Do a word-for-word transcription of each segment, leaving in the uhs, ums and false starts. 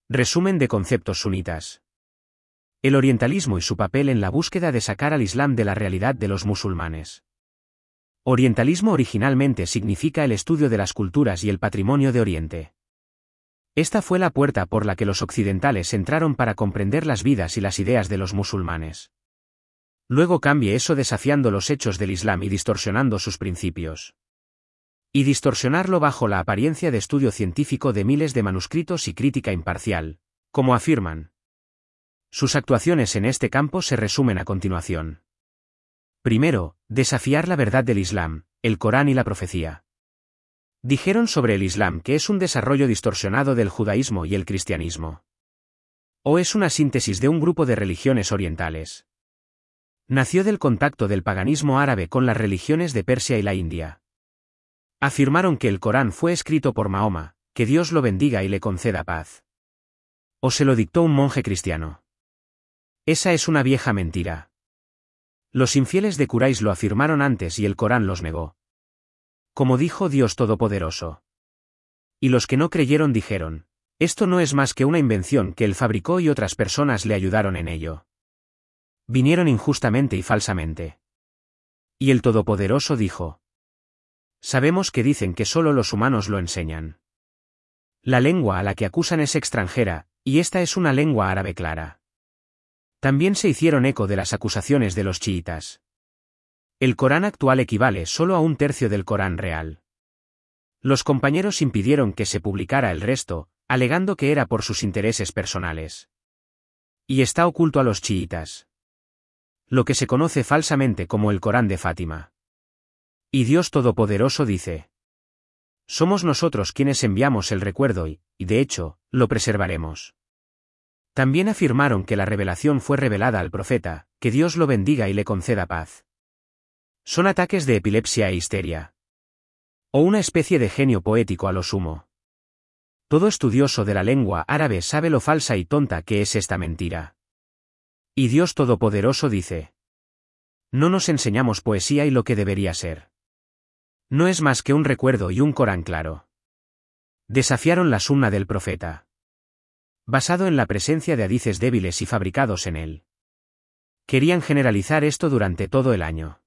Resumen de conceptos sunitas. El orientalismo y su papel en la búsqueda de sacar al Islam de la realidad de los musulmanes. Orientalismo originalmente significa el estudio de las culturas y el patrimonio de Oriente. Esta fue la puerta por la que los occidentales entraron para comprender las vidas y las ideas de los musulmanes. Luego cambie eso desafiando los hechos del Islam y distorsionando sus principios. Y distorsionarlo bajo la apariencia de estudio científico de miles de manuscritos y crítica imparcial, como afirman. Sus actuaciones en este campo se resumen a continuación. Primero, desafiar la verdad del Islam, el Corán y la profecía. Dijeron sobre el Islam que es un desarrollo distorsionado del judaísmo y el cristianismo. O es una síntesis de un grupo de religiones orientales. Nació del contacto del paganismo árabe con las religiones de Persia y la India. Afirmaron que el Corán fue escrito por Mahoma, que Dios lo bendiga y le conceda paz. O se lo dictó un monje cristiano. Esa es una vieja mentira. Los infieles de Quraysh lo afirmaron antes y el Corán los negó. Como dijo Dios Todopoderoso. Y los que no creyeron dijeron, esto no es más que una invención que él fabricó y otras personas le ayudaron en ello. Vinieron injustamente y falsamente. Y el Todopoderoso dijo, sabemos que dicen que solo los humanos lo enseñan. La lengua a la que acusan es extranjera, y esta es una lengua árabe clara. También se hicieron eco de las acusaciones de los chiitas. El Corán actual equivale solo a un tercio del Corán real. Los compañeros impidieron que se publicara el resto, alegando que era por sus intereses personales. Y está oculto a los chiitas. Lo que se conoce falsamente como el Corán de Fátima. Y Dios Todopoderoso dice: somos nosotros quienes enviamos el recuerdo y, y de hecho, lo preservaremos. También afirmaron que la revelación fue revelada al profeta, que Dios lo bendiga y le conceda paz. Son ataques de epilepsia e histeria. O una especie de genio poético a lo sumo. Todo estudioso de la lengua árabe sabe lo falsa y tonta que es esta mentira. Y Dios Todopoderoso dice: no nos enseñamos poesía y lo que debería ser. No es más que un recuerdo y un Corán claro. Desafiaron la sunna del profeta. Basado en la presencia de hadices débiles y fabricados en él. Querían generalizar esto durante todo el año.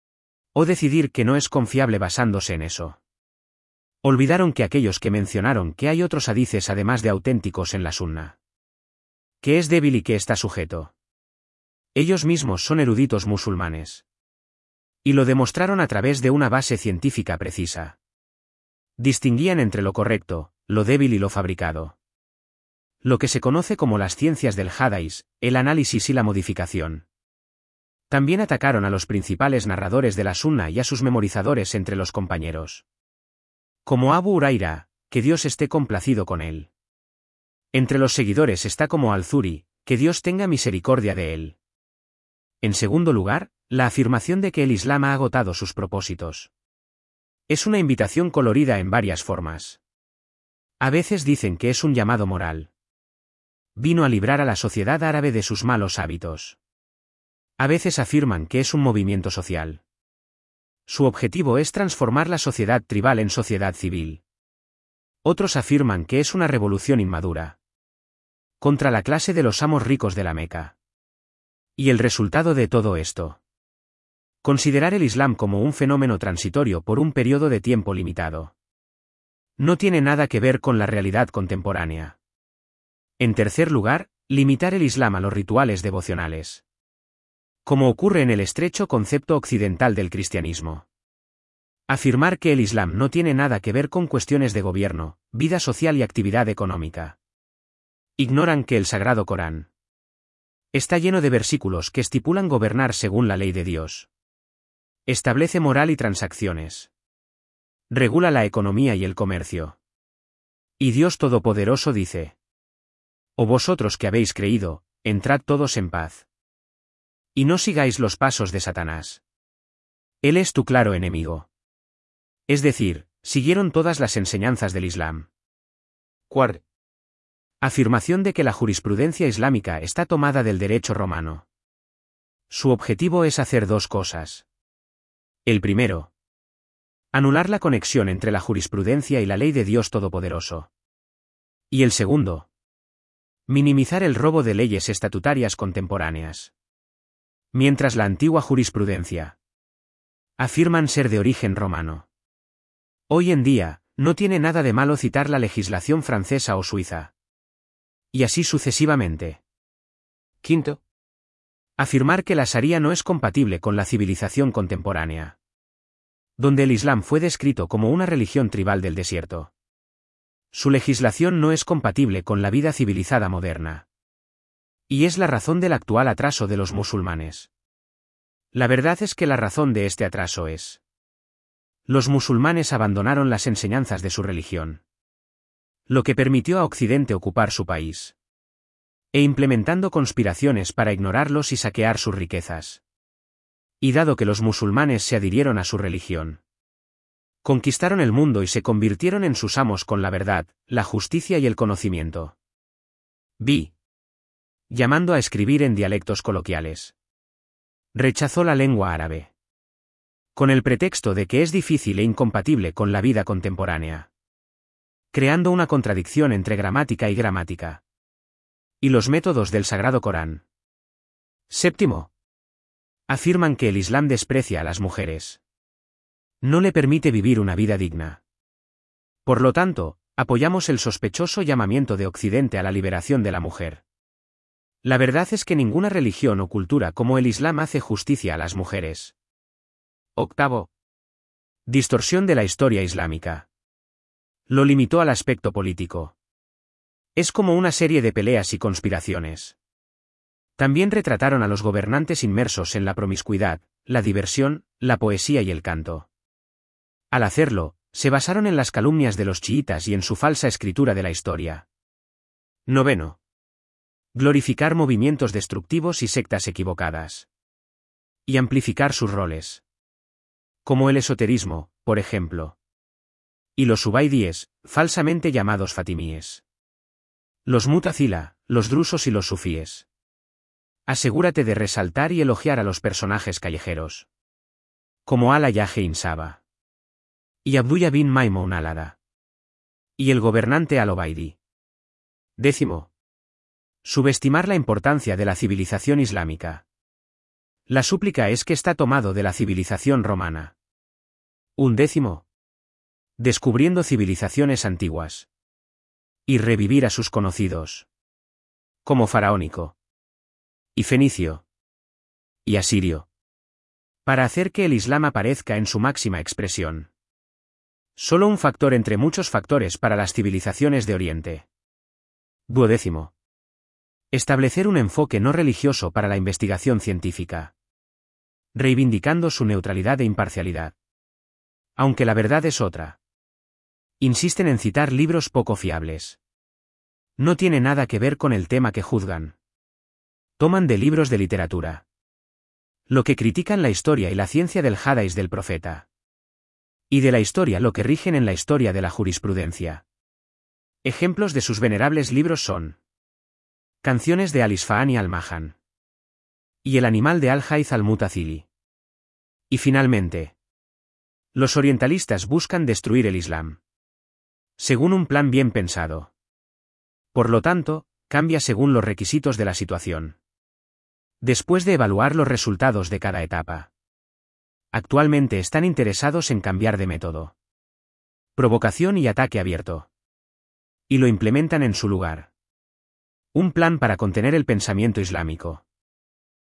O decidir que no es confiable basándose en eso. Olvidaron que aquellos que mencionaron que hay otros hadices además de auténticos en la sunna. Que es débil y que está sujeto. Ellos mismos son eruditos musulmanes. Y lo demostraron a través de una base científica precisa. Distinguían entre lo correcto, lo débil y lo fabricado. Lo que se conoce como las ciencias del hadís, el análisis y la modificación. También atacaron a los principales narradores de la sunna y a sus memorizadores entre los compañeros. Como Abu Huraira, que Dios esté complacido con él. Entre los seguidores está como Al-Zuri, que Dios tenga misericordia de él. En segundo lugar, la afirmación de que el Islam ha agotado sus propósitos. Es una invitación colorida en varias formas. A veces dicen que es un llamado moral. Vino a librar a la sociedad árabe de sus malos hábitos. A veces afirman que es un movimiento social. Su objetivo es transformar la sociedad tribal en sociedad civil. Otros afirman que es una revolución inmadura. Contra la clase de los amos ricos de la Meca. Y el resultado de todo esto. Considerar el Islam como un fenómeno transitorio por un periodo de tiempo limitado. No tiene nada que ver con la realidad contemporánea. En tercer lugar, limitar el Islam a los rituales devocionales. Como ocurre en el estrecho concepto occidental del cristianismo. Afirmar que el Islam no tiene nada que ver con cuestiones de gobierno, vida social y actividad económica. Ignoran que el Sagrado Corán está lleno de versículos que estipulan gobernar según la ley de Dios. Establece moral y transacciones. Regula la economía y el comercio. Y Dios Todopoderoso dice: o vosotros que habéis creído, entrad todos en paz. Y no sigáis los pasos de Satanás. Él es tu claro enemigo. Es decir, siguieron todas las enseñanzas del Islam. Cuarto. Afirmación de que la jurisprudencia islámica está tomada del derecho romano. Su objetivo es hacer dos cosas. El primero. Anular la conexión entre la jurisprudencia y la ley de Dios Todopoderoso. Y el segundo. Minimizar el robo de leyes estatutarias contemporáneas. Mientras la antigua jurisprudencia afirman ser de origen romano. Hoy en día, no tiene nada de malo citar la legislación francesa o suiza. Y así sucesivamente. Quinto. Afirmar que la Sharia no es compatible con la civilización contemporánea, donde el Islam fue descrito como una religión tribal del desierto. Su legislación no es compatible con la vida civilizada moderna. Y es la razón del actual atraso de los musulmanes. La verdad es que la razón de este atraso es: los musulmanes abandonaron las enseñanzas de su religión, lo que permitió a Occidente ocupar su país, e implementando conspiraciones para ignorarlos y saquear sus riquezas. Y dado que los musulmanes se adhirieron a su religión, conquistaron el mundo y se convirtieron en sus amos con la verdad, la justicia y el conocimiento. B. Llamando a escribir en dialectos coloquiales. Rechazó la lengua árabe, con el pretexto de que es difícil e incompatible con la vida contemporánea, creando una contradicción entre gramática y gramática, y los métodos del Sagrado Corán. Séptimo. Afirman que el Islam desprecia a las mujeres. No le permite vivir una vida digna. Por lo tanto, apoyamos el sospechoso llamamiento de Occidente a la liberación de la mujer. La verdad es que ninguna religión o cultura como el Islam hace justicia a las mujeres. Octavo. Distorsión de la historia islámica. Lo limitó al aspecto político. Es como una serie de peleas y conspiraciones. También retrataron a los gobernantes inmersos en la promiscuidad, la diversión, la poesía y el canto. Al hacerlo, se basaron en las calumnias de los chiitas y en su falsa escritura de la historia. Noveno. Glorificar movimientos destructivos y sectas equivocadas. Y amplificar sus roles. Como el esoterismo, por ejemplo. Y los ubaidíes, falsamente llamados fatimíes. Los mutazila, los drusos y los sufíes. Asegúrate de resaltar y elogiar a los personajes callejeros, como Al-Ayaje Saba y Abdullah bin Maimun al-Hada, y el gobernante al-Obaidí. Décimo. Subestimar la importancia de la civilización islámica. La súplica es que está tomado de la civilización romana. Undécimo. Descubriendo civilizaciones antiguas. Y revivir a sus conocidos. Como faraónico. Y fenicio. Y asirio. Para hacer que el Islam aparezca en su máxima expresión. Solo un factor entre muchos factores para las civilizaciones de Oriente. Duodécimo. Establecer un enfoque no religioso para la investigación científica, reivindicando su neutralidad e imparcialidad. Aunque la verdad es otra. Insisten en citar libros poco fiables. No tiene nada que ver con el tema que juzgan. Toman de libros de literatura. Lo que critican la historia y la ciencia del hadís del profeta. Y de la historia lo que rigen en la historia de la jurisprudencia. Ejemplos de sus venerables libros son: Canciones de Al-Isfahani al-Mahan. Y El animal de Al-Hayth al-Mutazili. Y finalmente, los orientalistas buscan destruir el Islam, según un plan bien pensado. Por lo tanto, cambia según los requisitos de la situación. Después de evaluar los resultados de cada etapa. Actualmente están interesados en cambiar de método. Provocación y ataque abierto. Y lo implementan en su lugar. Un plan para contener el pensamiento islámico.